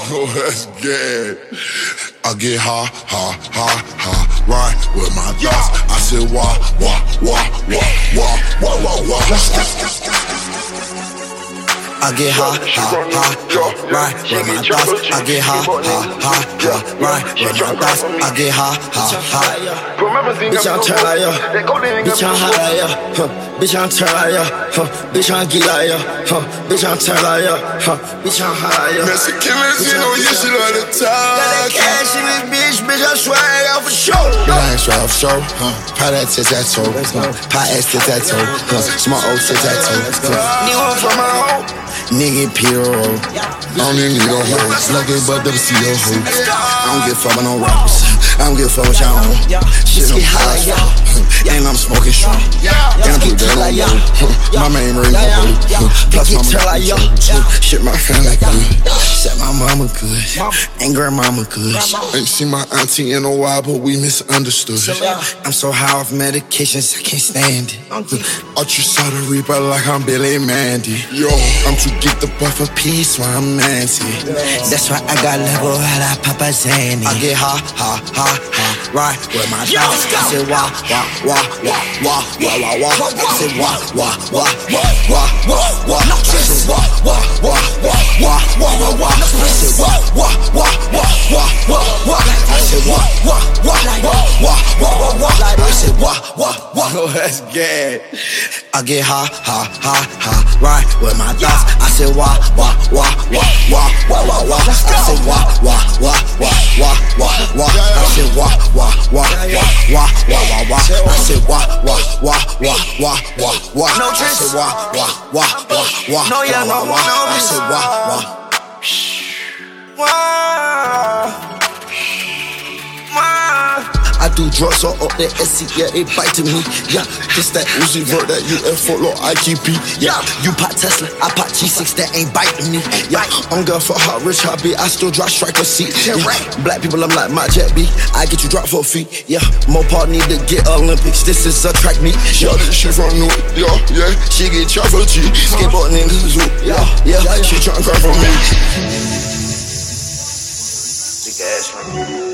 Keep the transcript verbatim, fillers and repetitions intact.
Oh, that's good. I get high, high, high, high, right with my thoughts. I said, wah, wah, wah, wah, wah, wah, wah, wah. I get high, high, high, high, right with my thoughts. I get high, high, high, high, right with my thoughts. I get high, high, high. Bitch, I'm turn like ya. Bitch, I'm hot like ya. Huh. Bitch, I'm turn like ya. Huh. Bitch, I'm geek like ya. Huh. Bitch, I'm turn like ya. Huh. Bitch, I'm hot like ya. Mexicans, you know you should let it talk. Got that cash in this bitch, bitch, I swag out for sure. I ain't swag for sure. Huh. Pie that tic-tac-toe. Huh. Pie ass tic-tac-toe. Huh. Small old tic-tac-toe. Need one from my home. Nigga P O. I don't even need no hoes. Lucky but W C O hoes. I don't give a fuck about no rappers. I don't give a fuck what y'all on. Shit get high like y'all. And I'm smoking strong. And I'm put that on you. My main ring on you. Plus my like y'all. Shit my family good. Set my mama good. And grandmama good. Ain't seen my auntie in a while, but we misunderstood. I'm so high off medications, I can't stand it. Archie saw the reaper like I'm Billy Mandy. Yo, I'm too geeked up off a piece while I'm Nancy. That's why I got level at I Papa Zanny. I get high, high, high, high, right with my thoughts. I say wah, wah, wah, wah, wah, wah, wah, wah. I say wah, wah, wah, wah, wah, wah, wah. I say wah, wah, wah, wah, wah, wah, wah. I say wah, wah, wah, wah, wah, wah, wah. I say wah, wah, wah, wah, wah, wah, wah. I say wah, wah, wah. oh, that's good. I get high, high, high, high, right with my thoughts. I say wah, wah, wah, wah, wah, wah, wah, wah. I say wah, wah, wah, wah, wah, wah, wah. I say wah, wah, wah, wah, wah, wah, wah, wah. I say wah, wah, wah, wah, wah, wah, wah. I say wah, wah, wah, wah, wah, No, yeah, no, wah, no, wah. I say wah, wah. Wah. I do drugs all up the S C, yeah, they biting me. Yeah, this that Uzi vert, that U F O, I G P. Yeah, you pop Tesla, I pop G six, that ain't biting me. Yeah, I'm girl for hot, rich, hobby, I still drop striker seat. Yeah, black people, I'm like my jet B. I get you drop for a fee. Yeah, Mopar need to get Olympics, this is a track meet. Yeah, she from New York, yeah, she get charged for G. Skateboard niggas, yeah, yeah, she tryna cry for me. Big ass, man.